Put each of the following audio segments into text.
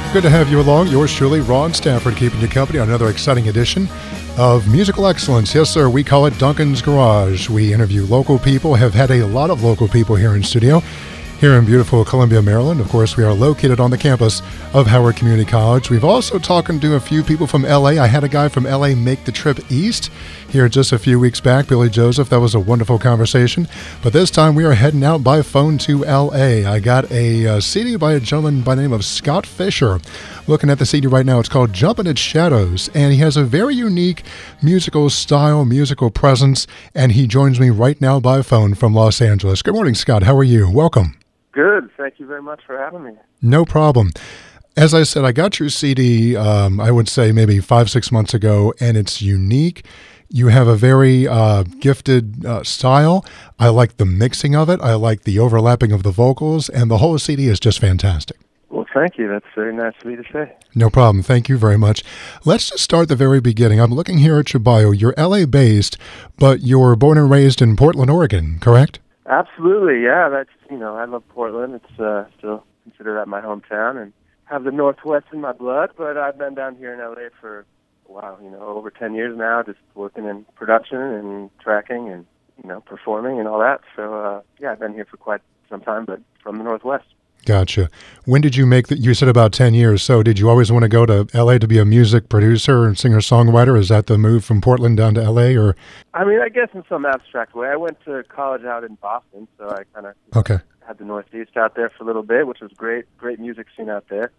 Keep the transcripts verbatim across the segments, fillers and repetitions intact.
Good to have you along. Yours truly, Ron Stafford, keeping you company on another exciting edition of Musical Excellence. Yes, sir, we call it Duncan's Garage. We interview local people, have had a lot of local people here in studio, here in beautiful Columbia, Maryland. Of course, we are located on the campus of Howard Community College. We've also talked to a few people from L A. I had a guy from L A make the trip east here just a few weeks back, Billy Joseph. That was a wonderful conversation. But this time we are heading out by phone to L A. I got a uh, C D by a gentleman by the name of Scott Fisher. Looking at the C D right now, it's called Jumpin' at Shadows, and he has a very unique musical style, musical presence, and he joins me right now by phone from Los Angeles. Good morning, Scott. How are you? Welcome. Good. Thank you very much for having me. No problem. As I said, I got your C D, um, I would say maybe five, six months ago, and it's unique. You have a very uh, gifted uh, style. I like the mixing of it. I like the overlapping of the vocals, and the whole C D is just fantastic. Well, thank you. That's very nice of you to say. No problem. Thank you very much. Let's just start at the very beginning. I'm looking here at your bio. You're L A-based, but you're born and raised in Portland, Oregon, correct? Absolutely, yeah. That's, you know, I love Portland. It's uh, still consider that my hometown, and have the Northwest in my blood, but I've been down here in L A for, wow, you know, over ten years now, just working in production and tracking and, you know, performing and all that. So, uh, yeah, I've been here for quite some time, but from the Northwest. Gotcha. When did you make that? You said about ten years. So did you always want to go to L A to be a music producer and singer-songwriter? Is that the move from Portland down to L A? Or? I mean, I guess in some abstract way. I went to college out in Boston, so I kind of okay. had the Northeast out there for a little bit, which was great, great music scene out there.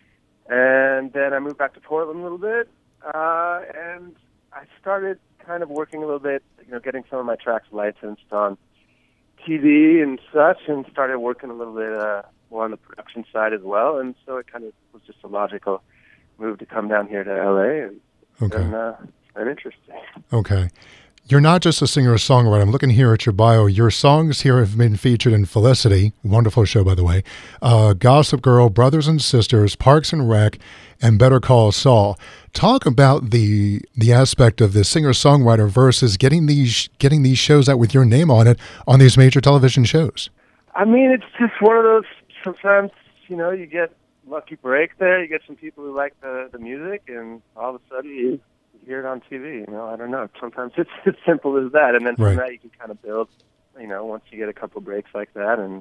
And then I moved back to Portland a little bit, uh, and I started kind of working a little bit, you know, getting some of my tracks licensed on T V and such, and started working a little bit uh, more on the production side as well. And so it kind of was just a logical move to come down here to L A, and okay. and, uh, it's been interesting. Okay. You're not just a singer-songwriter. I'm looking here at your bio. Your songs here have been featured in Felicity, wonderful show, by the way, uh, Gossip Girl, Brothers and Sisters, Parks and Rec, and Better Call Saul. Talk about the the aspect of the singer-songwriter versus getting these getting these shows out with your name on it on these major television shows. I mean, it's just one of those, sometimes, you know, you get lucky break there, you get some people who like the, the music, and all of a sudden you hear it on T V, you know, I don't know. Sometimes it's as simple as that, and then from right. that you can kind of build, you know, once you get a couple breaks like that, and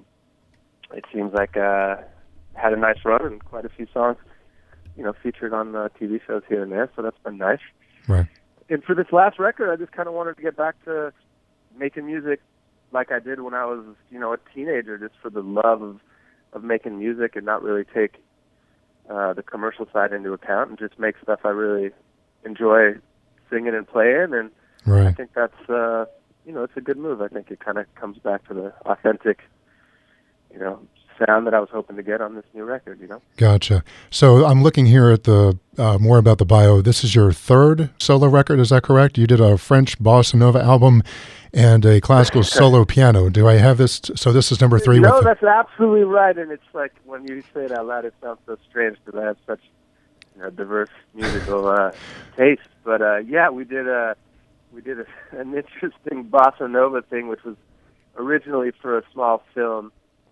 it seems like uh had a nice run and quite a few songs, you know, featured on the T V shows here and there, so that's been nice. Right. And for this last record, I just kind of wanted to get back to making music like I did when I was, you know, a teenager, just for the love of, of making music and not really take uh, the commercial side into account and just make stuff I really enjoy singing and playing, and right. I think that's uh, you know, it's a good move. I think it kind of comes back to the authentic, you know, sound that I was hoping to get on this new record. You know. Gotcha. So I'm looking here at the uh, more about the bio. This is your third solo record, is that correct? You did a French bossa nova album and a classical solo piano. Do I have this? So this is number three. No, with that's absolutely right. And it's like when you say it out loud, it sounds so strange because I have such, you know, diverse musical uh, taste. But uh, yeah, we did a we did a, an interesting bossa nova thing, which was originally for a small film,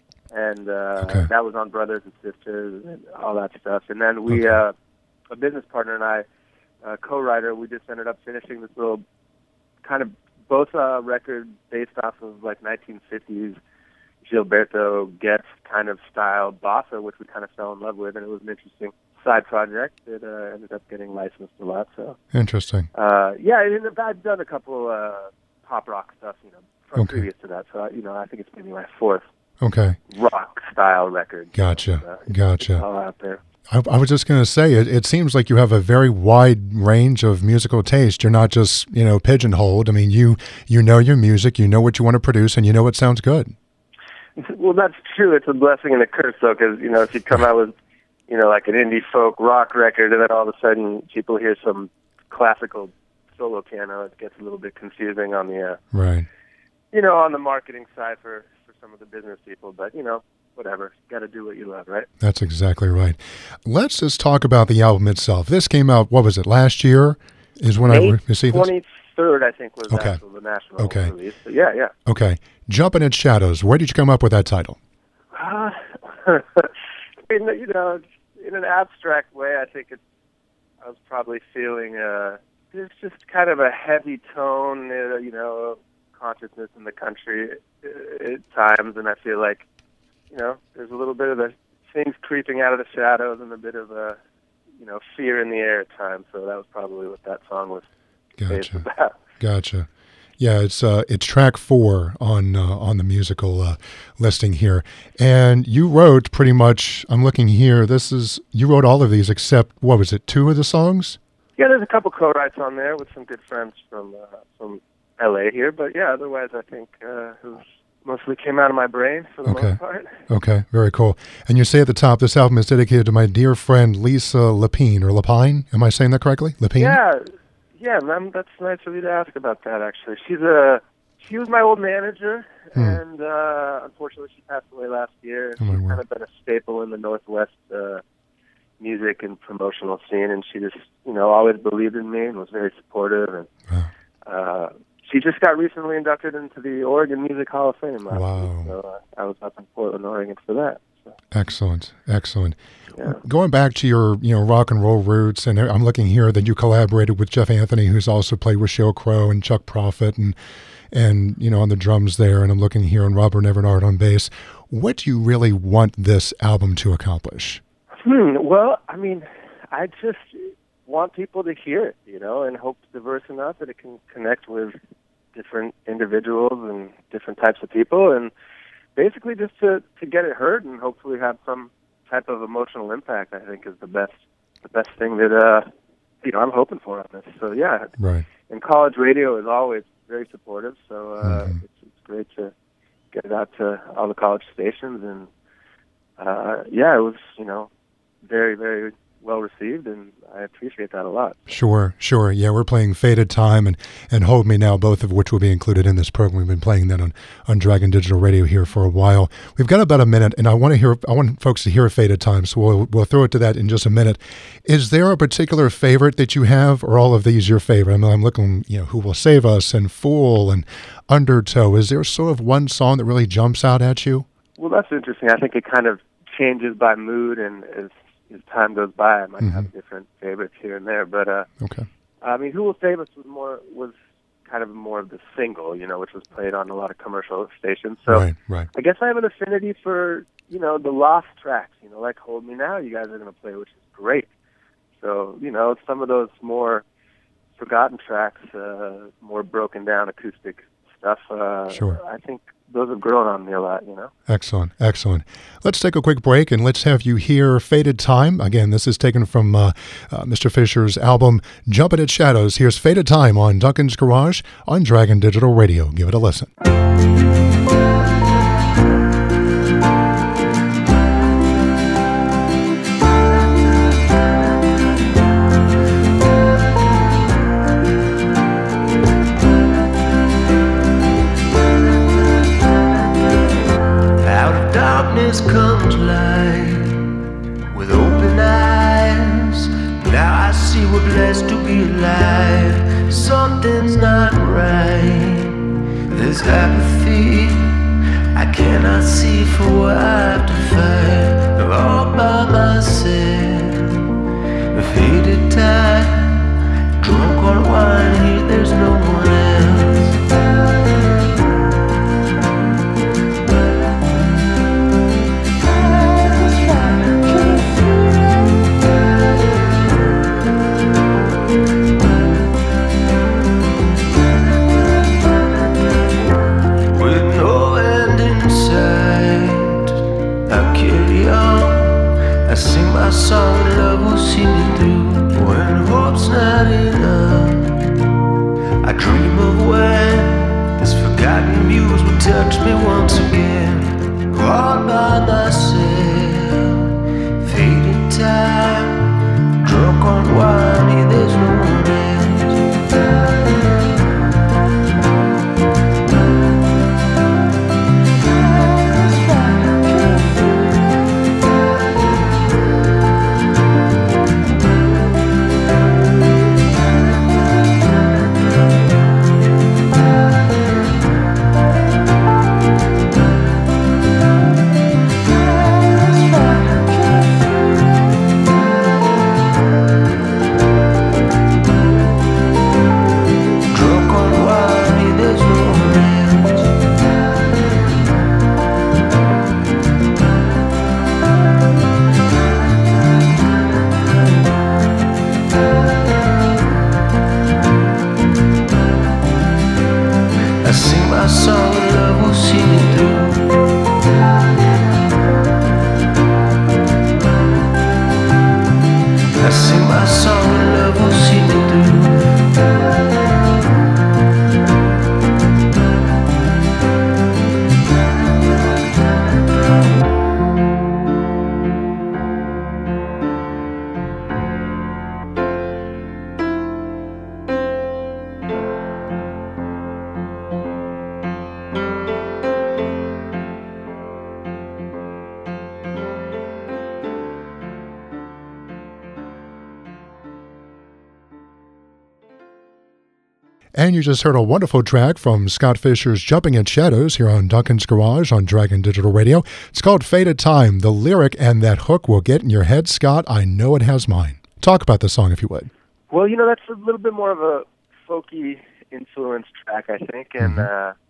and uh, okay. that was on Brothers and Sisters and all that stuff. And then we, okay. uh, a business partner and I, uh, co-writer, we just ended up finishing this little kind of bossa record based off of like nineteen fifties Gilberto Getz kind of style bossa, which we kind of fell in love with, and it was an interesting side project that uh, ended up getting licensed a lot. So interesting. Uh, yeah, and I've done a couple uh, pop rock stuff, you know, from okay. previous to that. So you know, I think it's maybe my fourth okay rock style record. Gotcha, uh, gotcha. It's all out there. I, I was just going to say, it, it seems like you have a very wide range of musical taste. You're not just, you know, pigeonholed. I mean, you you know your music, you know what you want to produce, and you know what sounds good. Well, that's true. It's a blessing and a curse, though, because, you know, if you come out with, you know, like an indie folk rock record, and then all of a sudden people hear some classical solo piano, it gets a little bit confusing on the, uh, right. you know, on the marketing side for, for some of the business people. But, you know, whatever. Got to do what you love, right? That's exactly right. Let's just talk about the album itself. This came out, what was it, last year? Is when May I received this? twenty-third, I think, was okay. actual, the national okay. release. But yeah, yeah. Okay. Jumpin' at Shadows. Where did you come up with that title? Uh, you know, in an abstract way, I think it's, I was probably feeling, uh, there's just kind of a heavy tone, uh, you know, of consciousness in the country uh, at times, and I feel like, you know, there's a little bit of the things creeping out of the shadows and a bit of a, you know, fear in the air at times. So that was probably what that song was based Gotcha. about. Gotcha. Yeah, it's uh, it's track four on uh, on the musical uh, listing here, and you wrote pretty much. I'm looking here. This is you wrote all of these except what was it? Two of the songs. Yeah, there's a couple co-writes on there with some good friends from uh, from L A here, but yeah, otherwise I think uh, it was mostly came out of my brain for the Okay. most part. Okay, very cool. And you say at the top, this album is dedicated to my dear friend Lisa Lapine or Lapine. Am I saying that correctly? Lapine. Yeah, yeah, man, that's nice of you to ask about that. Actually, she's a she was my old manager, Hmm. and uh, unfortunately, she passed away last year. And Oh, my she's word. kind of been a staple in the Northwest uh, music and promotional scene, and she just, you know, always believed in me and was very supportive. And Wow. uh, she just got recently inducted into the Oregon Music Hall of Fame last Wow. week, so uh, I was up in Portland, Oregon for that. So, Excellent, excellent. yeah. Going back to your, you know, rock and roll roots, and I'm looking here that you collaborated with Jeff Anthony, who's also played with Sheryl Crow and Chuck Prophet, and and you know on the drums there. And I'm looking here on Robert Everard on bass. What do you really want this album to accomplish? Hmm. Well, I mean, I just want people to hear it, you know, and hope it's diverse enough that it can connect with different individuals and different types of people, and basically just to, to get it heard and hopefully have some type of emotional impact. I think is the best the best thing that uh you know I'm hoping for on this. So yeah, Right. and college radio is always very supportive. So uh, Mhm. it's, it's great to get it out to all the college stations, and uh, yeah, it was you know very very well received, and I appreciate that a lot. Sure, sure. Yeah, we're playing Faded Time and, and Hold Me Now, both of which will be included in this program. We've been playing that on, on Dragon Digital Radio here for a while. We've got about a minute, and I want to hear I want folks to hear Faded Time, so we'll we'll throw it to that in just a minute. Is there a particular favorite that you have, or all of these your favorite? I mean, I'm looking, you know, Who Will Save Us and Fool and Undertow. Is there sort of one song that really jumps out at you? Well, that's interesting. I think it kind of changes by mood, and as as time goes by, I might Mhm. have different favorites here and there. But uh, Okay. I mean, Who Will Save Us was more was kind of more of the single, you know, which was played on a lot of commercial stations. So Right, right. I guess I have an affinity for you know the lost tracks, you know, like Hold Me Now. You guys are going to play, which is great. So you know, some of those more forgotten tracks, uh, more broken down acoustic stuff. Uh, Sure. I think those have grown on me a lot, you know. Excellent, excellent. Let's take a quick break and let's have you hear Faded Time. Again, this is taken from uh, uh, Mister Fisher's album, Jumpin' at Shadows. Here's Faded Time on Duncan's Garage on Dragon Digital Radio. Give it a listen. Out of darkness comes light with open eyes. Now I see we're blessed to be alive. Something's not right. There's apathy. I cannot see for what I have to fight. All by myself. A faded time. Drunk on wine here, there's no one else. With no end in sight, I carry on. I sing my song, love will see me through. When hope's not enough, I dream of when this forgotten muse will touch me once again. All by myself, fading time, drunk on wine, yeah, there's no one else. And you just heard a wonderful track from Scott Fisher's Jumping at Shadows here on Duncan's Garage on Dragon Digital Radio. It's called Faded Time. The lyric and that hook will get in your head, Scott. I know it has mine. Talk about the song, if you would. Well, you know, that's a little bit more of a folky influenced track, I think. And mm-hmm. uh,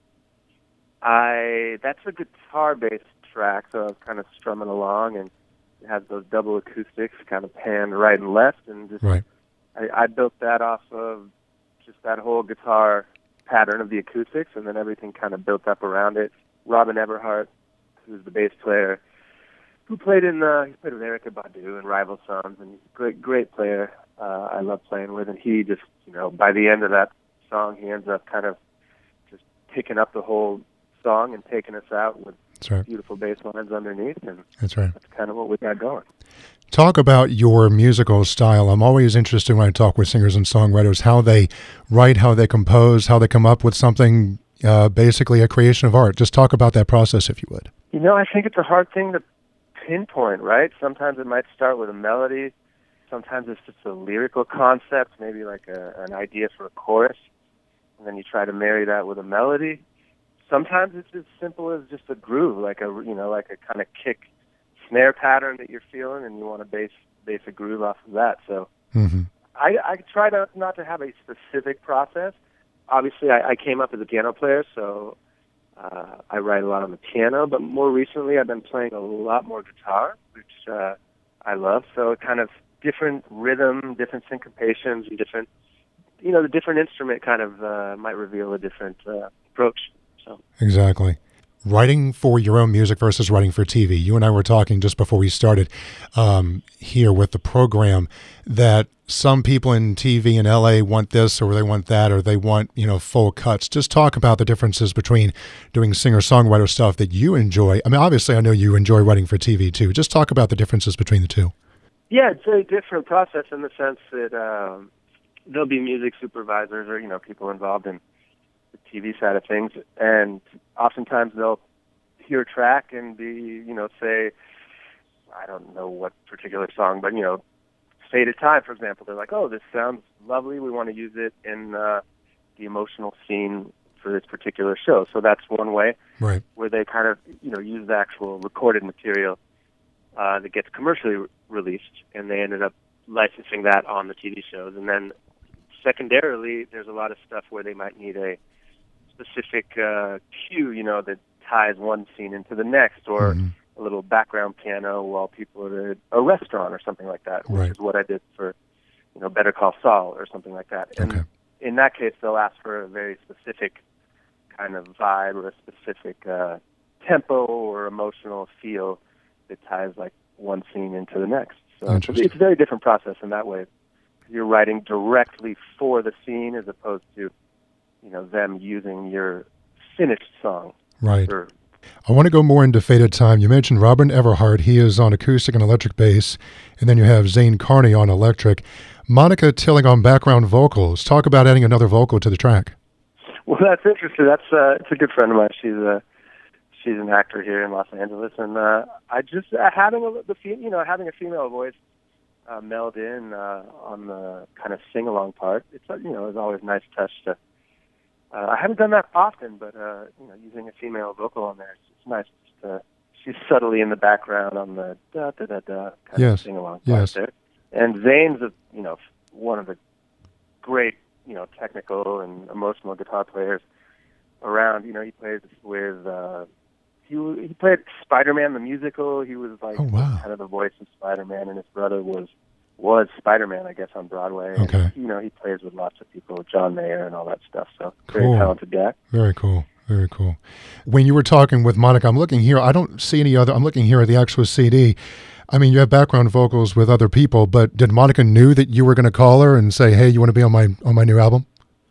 I that's a guitar-based track, so I was kind of strumming along, and it has those double acoustics kind of panned right and left. And just right. I, I built that off of just that whole guitar pattern of the acoustics, and then everything kind of built up around it. Robin Everhart, who's the bass player, who played in uh, he played with Erykah Badu and Rival Sons, and great, great player. Uh, I love playing with, and he just, you know, by the end of that song, he ends up kind of just picking up the whole song and taking us out with that's right. beautiful bass lines underneath, and that's right. That's kind of what we got going. Talk about your musical style. I'm always interested when I talk with singers and songwriters, how they write, how they compose, how they come up with something, uh, basically a creation of art. Just talk about that process, if you would. You know, I think it's a hard thing to pinpoint, right? Sometimes it might start with a melody. Sometimes it's just a lyrical concept, maybe like a, an idea for a chorus, and then you try to marry that with a melody. Sometimes it's as simple as just a groove, like a, you know, like a kind of kick snare pattern that you're feeling, and you want to base base a groove off of that. So mm-hmm. I, I try to not to have a specific process. Obviously, I, I came up as a piano player, so uh, I write a lot on the piano. But more recently, I've been playing a lot more guitar, which uh, I love. So it kind of different rhythm, different syncopations, and different, you know, the different instrument kind of uh, might reveal a different uh, approach. So exactly. Writing for your own music versus writing for T V. You and I were talking just before we started um, here with the program that some people in T V in L A want this or they want that or they want, you know, full cuts. Just talk about the differences between doing singer-songwriter stuff that you enjoy. I mean, obviously, I know you enjoy writing for T V too. Just talk about the differences between the two. Yeah, it's a different process in the sense that um, there'll be music supervisors or, you know, people involved in the T V side of things, and oftentimes they'll hear a track and be, you know, say, I don't know what particular song, but, you know, Faded Time, for example. They're like, oh, this sounds lovely. We want to use it in uh, the emotional scene for this particular show. So that's one way, right, where they kind of, you know, use the actual recorded material uh, that gets commercially re- released, and they ended up licensing that on the T V shows. And then secondarily, there's a lot of stuff where they might need a specific uh, cue, you know, that ties one scene into the next, or mm-hmm. a little background piano while people are at a restaurant or something like that, which right. is what I did for, you know, Better Call Saul or something like that. And okay. in that case, they'll ask for a very specific kind of vibe or a specific uh, tempo or emotional feel that ties like one scene into the next. So it's, it's a very different process in that way. You're writing directly for the scene as opposed to, you know, them using your finished song. Right. For, I want to go more into Faded Time. You mentioned Robin Everhart. He is on acoustic and electric bass. And then you have Zane Carney on electric. Monica Tilling on background vocals. Talk about adding another vocal to the track. Well, that's interesting. That's uh, it's a good friend of mine. She's a she's an actor here in Los Angeles, and uh, I just uh, having a the you know having a female voice uh, meld in uh, on the kind of sing along part. It's uh, you know it's always a nice touch to. Uh, I haven't done that often, but uh, you know, using a female vocal on there, it's, it's nice. Just, uh, she's subtly in the background on the da da da da kind yes. of sing along part yes. there. And Zane's a you know one of the great you know technical and emotional guitar players around. You know, he plays with uh, he he played Spider-Man the musical. He was like oh, wow. kind of the voice of Spider-Man, and his brother was. was Spider-Man, I guess, on Broadway. Okay. And, you know, he plays with lots of people, John Mayer and all that stuff. So, cool. Very talented guy. Very cool. Very cool. When you were talking with Monica, I'm looking here. I don't see any other. I'm looking here at the actual C D. I mean, you have background vocals with other people, but did Monica knew that you were going to call her and say, "Hey, you want to be on my on my new album"?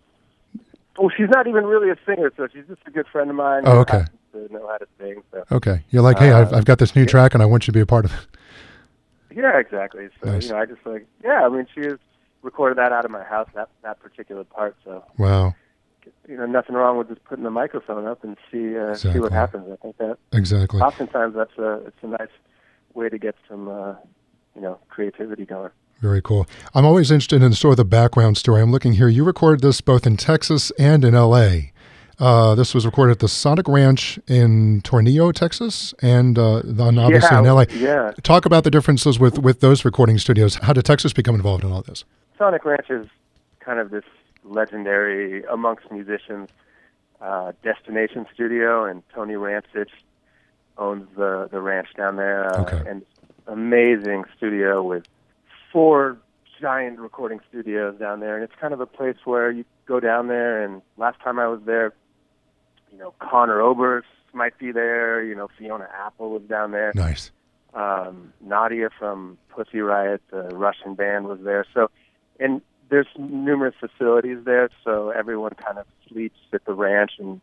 Well, she's not even really a singer, so she's just a good friend of mine. Oh, okay. Who to know how to sing. So. Okay. You're like, hey, uh, I've I've got this new yeah. track, and I want you to be a part of it. Yeah, exactly. So, nice. you know, I just like, yeah, I mean, she has recorded that out of my house, that that particular part. So, wow. You know, nothing wrong with just putting the microphone up and see uh, exactly. see what happens. I think that exactly. Oftentimes, that's a it's a nice way to get some uh, you know creativity going. Very cool. I'm always interested in sort of the background story. I'm looking here. You recorded this both in Texas and in L A. Uh, this was recorded at the Sonic Ranch in Tornillo, Texas, and uh, then obviously yeah, in L A. Yeah. Talk about the differences with, with those recording studios. How did Texas become involved in all this? Sonic Ranch is kind of this legendary, amongst musicians, uh, destination studio, and Tony Rancich owns the, the ranch down there. Uh, Okay. And amazing studio with four giant recording studios down there. And it's kind of a place where you go down there, and last time I was there, you know, Conor Oberst might be there, you know, Fiona Apple was down there. Nice. Um, Nadia from Pussy Riot, the Russian band, was there. So, and there's numerous facilities there, so everyone kind of sleeps at the ranch and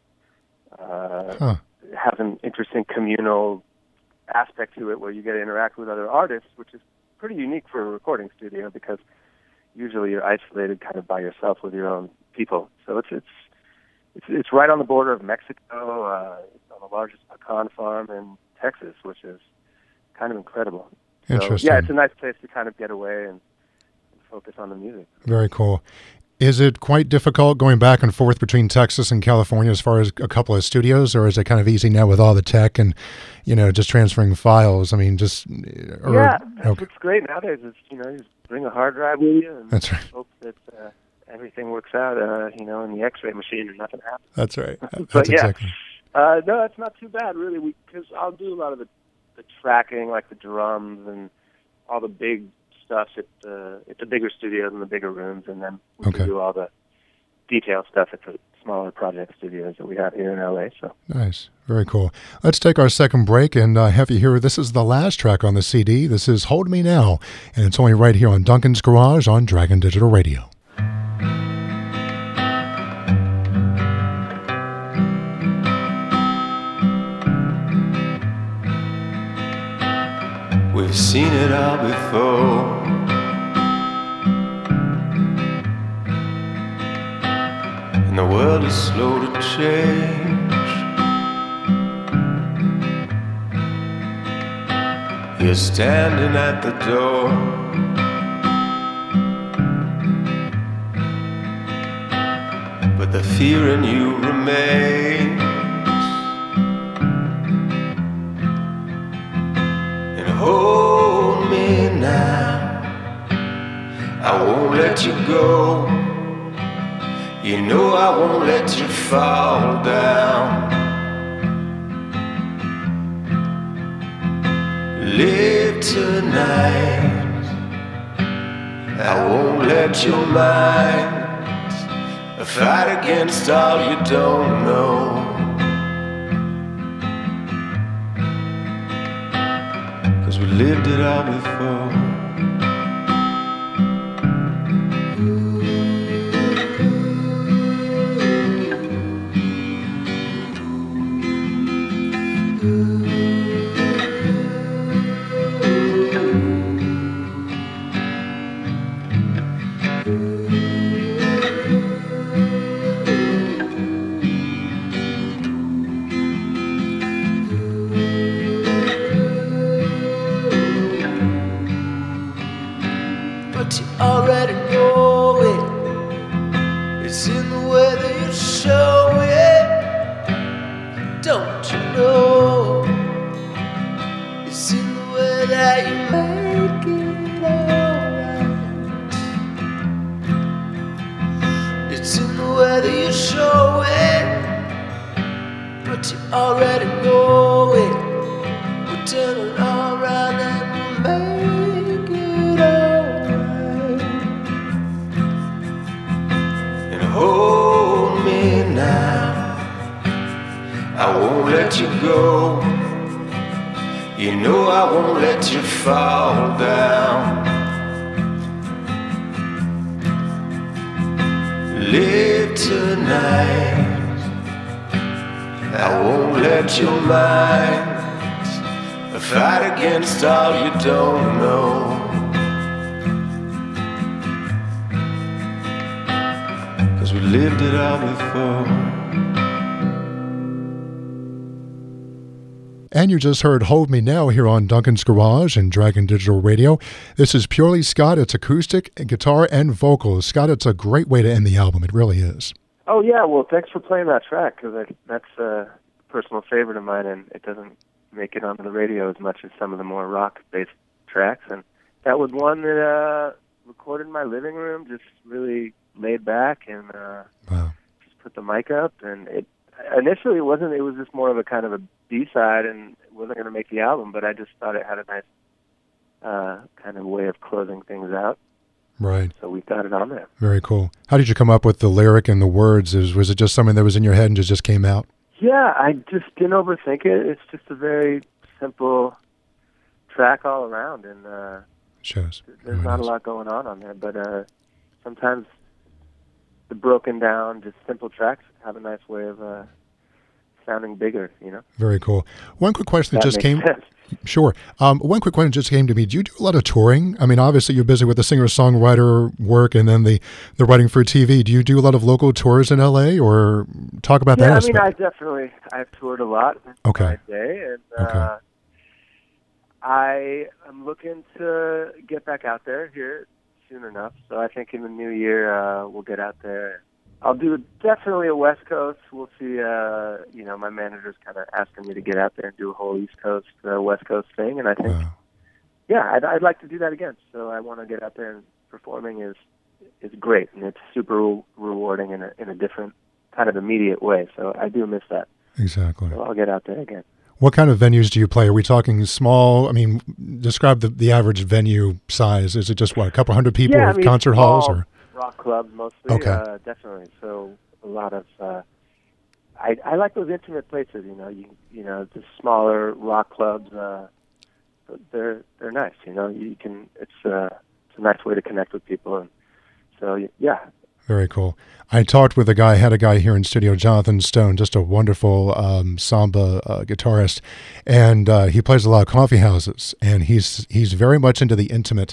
uh, Huh. has an interesting communal aspect to it where you get to interact with other artists, which is pretty unique for a recording studio because usually you're isolated kind of by yourself with your own people. So it's it's it's, it's right on the border of Mexico. Uh, it's on the largest pecan farm in Texas, which is kind of incredible. So, Interesting. yeah, it's a nice place to kind of get away and, and focus on the music. Very cool. Is it quite difficult going back and forth between Texas and California as far as a couple of studios, or is it kind of easy now with all the tech and, you know, just transferring files? I mean, just... Or, yeah, that's okay. what's great nowadays is, you know, you just bring a hard drive with you and That's right. hope that uh, everything works out, uh, you know, in the x-ray machine and nothing happens. That's right. That's But, yeah. exactly. Uh, no, it's not too bad, really, because I'll do a lot of the, the tracking, like the drums and all the big stuff at the, at the bigger studios and the bigger rooms, and then we Okay. can do all the detail stuff at the smaller project studios that we have here in L A. So Nice. Very cool. Let's take our second break and uh, have you hear this is the last track on the C D. This is Hold Me Now, and it's only right here on Duncan's Garage on Dragon Digital Radio. We've seen it all before. And the world is slow to change. You're standing at the door. But the fear in you remains. And hold me now, I won't let you go. You know I won't let you fall down. Live tonight, I won't let your mind fight against all you don't know. 'Cause we lived it all before. But you already know it. It's in the way that you show it. Don't you know? It's in the way that you make it alright. It's in the way that you show it. But you already know it. We'll turn it all around and we'll make it alright. And hold me now, I won't let you go. You know I won't let you fall down. Live tonight, I won't let your mind fight against all you don't know. 'Cause we lived it all before. And you just heard Hold Me Now here on Duncan's Garage and Dragon Digital Radio. This is purely Scott. It's acoustic, guitar, and vocals. Scott, it's a great way to end the album. It really is. Oh, yeah. Well, thanks for playing that track, because that's a personal favorite of mine, and it doesn't make it onto the radio as much as some of the more rock-based tracks. And that was one that uh, recorded in my living room, just really laid back and uh, wow. just put the mic up. And it initially it wasn't. It was just more of a kind of a B-side, and it wasn't going to make the album. But I just thought it had a nice uh, kind of way of closing things out. Right. So we got it on there. Very cool. How did you come up with the lyric and the words? Is was it just something that was in your head and just just came out? Yeah, I just didn't overthink it. It's just a very simple track all around, and uh, shows. There's oh, not a lot going on on there, but uh, sometimes the broken down, just simple tracks have a nice way of uh, sounding bigger, you know? Very cool. One quick question that, that just came. Sense. Sure. Um, one quick question just came to me. Do you do a lot of touring? I mean, obviously you're busy with the singer-songwriter work and then the, the writing for T V. Do you do a lot of local tours in L A, or talk about yeah, that I aspect? mean, I definitely, I've toured a lot in okay. my day, and uh, okay. I am looking to get back out there here soon enough. So I think in the new year uh, we'll get out there. I'll do definitely a West Coast. We'll see. Uh, you know, my manager's kind of asking me to get out there and do a whole East Coast, uh, West Coast thing, and I think, wow. yeah, I'd, I'd like to do that again. So I want to get out there, and performing is is great, and it's super re- rewarding in a in a different kind of immediate way. So I do miss that. Exactly. So I'll get out there again. What kind of venues do you play? Are we talking small? I mean, describe the, the average venue size. Is it just, what, a couple hundred people, yeah, or I mean, concert small, halls? Or rock clubs mostly, okay. uh, definitely. So a lot of, uh, I I like those intimate places. You know, you you know the smaller rock clubs. Uh, they're they're nice. You know, you can. It's uh, it's a nice way to connect with people, and so yeah. Very cool. I talked with a guy, had a guy here in studio, Jonathan Stone, just a wonderful um, samba uh, guitarist, and uh, he plays a lot of coffee houses, and he's he's very much into the intimate,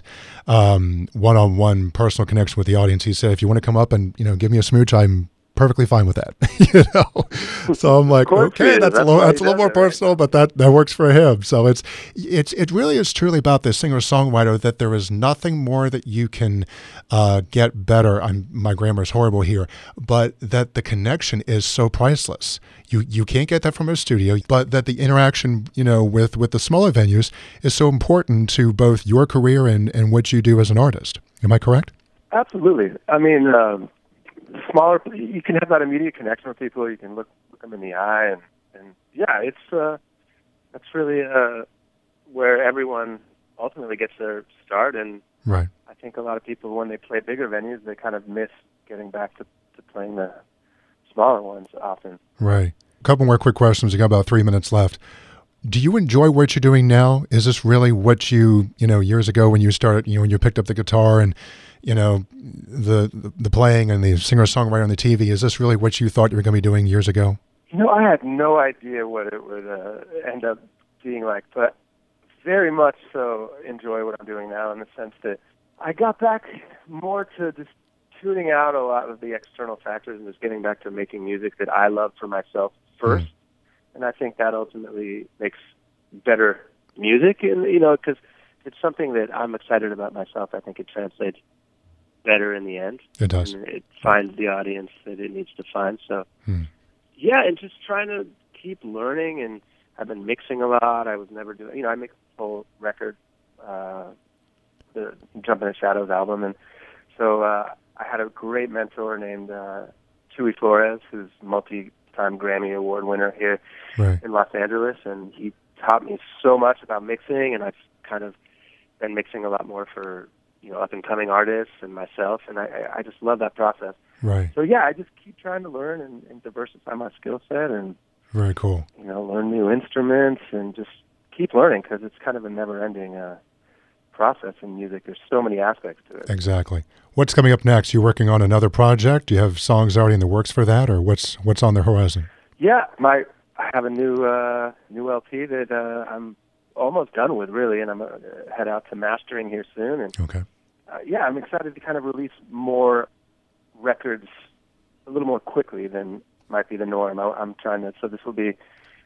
um, one-on-one personal connection with the audience. He said, if you want to come up and, you know, give me a smooch, I'm perfectly fine with that. you know, so I'm like, okay, that's, that's a little that's a little more personal, right? But that, that works for him. So it's it's it really is truly about the singer songwriter, that there is nothing more that you can uh, get better. I'm my grammar is horrible here, but that the connection is so priceless. You you can't get that from a studio, but that the interaction, you know, with with the smaller venues is so important to both your career and and what you do as an artist. Am I correct? Absolutely. I mean. Um, Smaller, you can have that immediate connection with people. You can look, look them in the eye, and, and yeah, it's uh, that's really uh, where everyone ultimately gets their start. And right. I think a lot of people, when they play bigger venues, they kind of miss getting back to, to playing the smaller ones often. Right. A couple more quick questions. We got about three minutes left. Do you enjoy what you're doing now? Is this really what you, you know, years ago when you started, you know, when you picked up the guitar and, you know, the the playing and the singer-songwriter on the T V, is this really what you thought you were going to be doing years ago? You know, I had no idea what it would uh, end up being like, but very much so enjoy what I'm doing now, in the sense that I got back more to just tuning out a lot of the external factors and just getting back to making music that I love for myself first. Mm. And I think that ultimately makes better music, and you know, because it's something that I'm excited about myself. I think it translates better in the end. It does. And it finds the audience that it needs to find. So, hmm. yeah, and just trying to keep learning. And I've been mixing a lot. I was never doing, you know, I mixed the whole record, uh, the Jump in the Shadows album, and so uh, I had a great mentor named uh, Chuy Flores, who's multi-time Grammy Award winner here right. in Los Angeles, and he taught me so much about mixing, and I've kind of been mixing a lot more for, you know, up-and-coming artists and myself, and I, I just love that process. Right. So, yeah, I just keep trying to learn and, and diversify my skill set, and, very cool. You know, learn new instruments and just keep learning, because it's kind of a never-ending uh, process in music. There's so many aspects to it. Exactly. What's coming up next? You working on another project? Do you have songs already in the works for that, or what's what's on the horizon? Yeah, my I have a new uh, new L P that uh, I'm almost done with, really, and I'm going to head out to mastering here soon. And okay. Uh, yeah, I'm excited to kind of release more records a little more quickly than might be the norm. I, I'm trying to, so this will be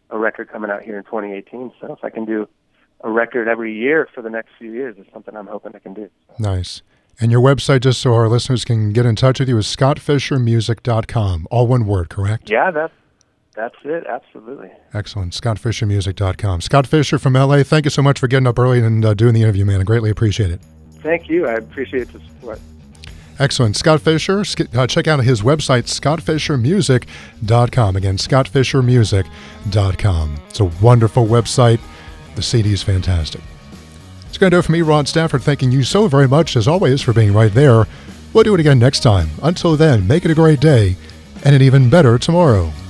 a record coming out here in twenty eighteen. So if I can do a record every year for the next few years, it's something I'm hoping I can do. Nice. And your website, just so our listeners can get in touch with you, is scott fisher music dot com. All one word, correct? Yeah, that's, that's it. Absolutely. Excellent. scott fisher music dot com. Scott Fisher from L A, thank you so much for getting up early and uh, doing the interview, man. I greatly appreciate it. Thank you. I appreciate the support. Excellent. Scott Fisher, uh, check out his website, scott fisher music dot com. Again, scott fisher music dot com. It's a wonderful website. The C D is fantastic. It's going to do it for me, Ron Stafford, thanking you so very much, as always, for being right there. We'll do it again next time. Until then, make it a great day and an even better tomorrow.